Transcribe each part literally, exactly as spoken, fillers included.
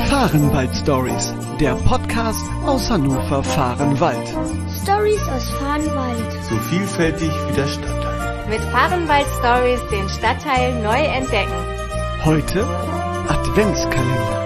Fahrenwald Stories, der Podcast aus Hannover Fahrenwald. Stories aus Fahrenwald. So vielfältig wie der Stadtteil. Mit Fahrenwald Stories den Stadtteil neu entdecken. Heute Adventskalender.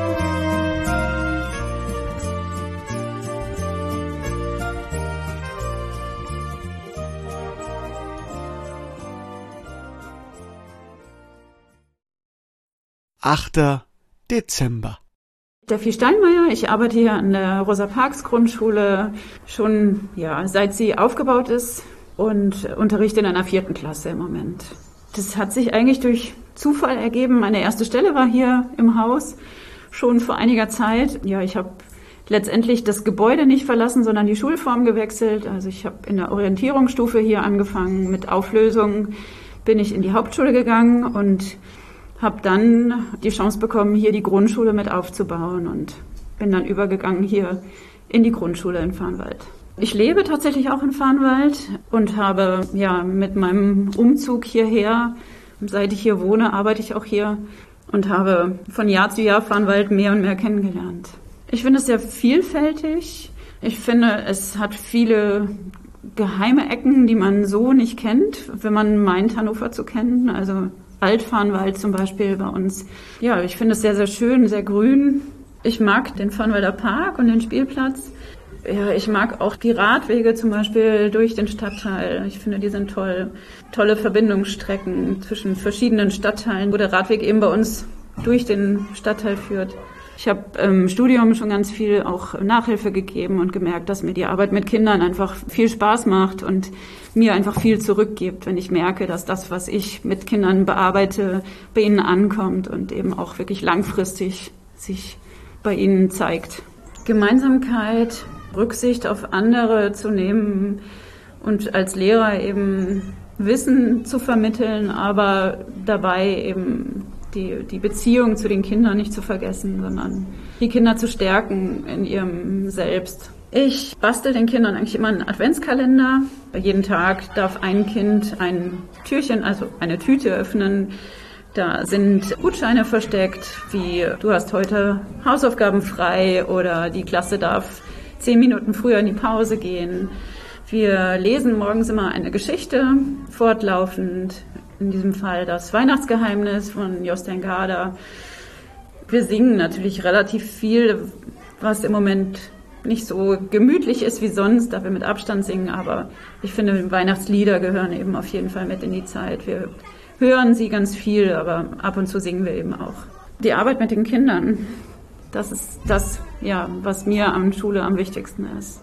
achter Dezember. Steffi Steinmeier, ich arbeite hier an der Rosa-Parks-Grundschule schon ja, seit sie aufgebaut ist und unterrichte in einer vierten Klasse im Moment. Das hat sich eigentlich durch Zufall ergeben. Meine erste Stelle war hier im Haus schon vor einiger Zeit. Ja, ich habe letztendlich das Gebäude nicht verlassen, sondern die Schulform gewechselt. Also ich habe in der Orientierungsstufe hier angefangen. Mit Auflösung bin ich in die Hauptschule gegangen und habe dann die Chance bekommen, hier die Grundschule mit aufzubauen und bin dann übergegangen hier in die Grundschule in Fahrenwald. Ich lebe tatsächlich auch in Fahrenwald und habe ja mit meinem Umzug hierher, seit ich hier wohne, arbeite ich auch hier und habe von Jahr zu Jahr Fahrenwald mehr und mehr kennengelernt. Ich finde es sehr vielfältig. Ich finde, es hat viele geheime Ecken, die man so nicht kennt, wenn man meint, Hannover zu kennen. Also Altfahrenwald zum Beispiel bei uns. Ja, ich finde es sehr, sehr schön, sehr grün. Ich mag den Fahrenwalder Park und den Spielplatz. Ja, ich mag auch die Radwege zum Beispiel durch den Stadtteil. Ich finde, die sind toll. Tolle Verbindungsstrecken zwischen verschiedenen Stadtteilen, wo der Radweg eben bei uns durch den Stadtteil führt. Ich habe im Studium schon ganz viel auch Nachhilfe gegeben und gemerkt, dass mir die Arbeit mit Kindern einfach viel Spaß macht und mir einfach viel zurückgibt, wenn ich merke, dass das, was ich mit Kindern bearbeite, bei ihnen ankommt und eben auch wirklich langfristig sich bei ihnen zeigt. Gemeinsamkeit, Rücksicht auf andere zu nehmen und als Lehrer eben Wissen zu vermitteln, aber dabei eben Die, die Beziehung zu den Kindern nicht zu vergessen, sondern die Kinder zu stärken in ihrem Selbst. Ich bastel den Kindern eigentlich immer einen Adventskalender. Jeden Tag darf ein Kind ein Türchen, also eine Tüte öffnen. Da sind Gutscheine versteckt, wie du hast heute Hausaufgaben frei oder die Klasse darf zehn Minuten früher in die Pause gehen. Wir lesen morgens immer eine Geschichte fortlaufend. In diesem Fall das Weihnachtsgeheimnis von Jostein Gaarder. Wir singen natürlich relativ viel, was im Moment nicht so gemütlich ist wie sonst, da wir mit Abstand singen. Aber ich finde, Weihnachtslieder gehören eben auf jeden Fall mit in die Zeit. Wir hören sie ganz viel, aber ab und zu singen wir eben auch. Die Arbeit mit den Kindern, das ist das, ja, was mir an Schule am wichtigsten ist.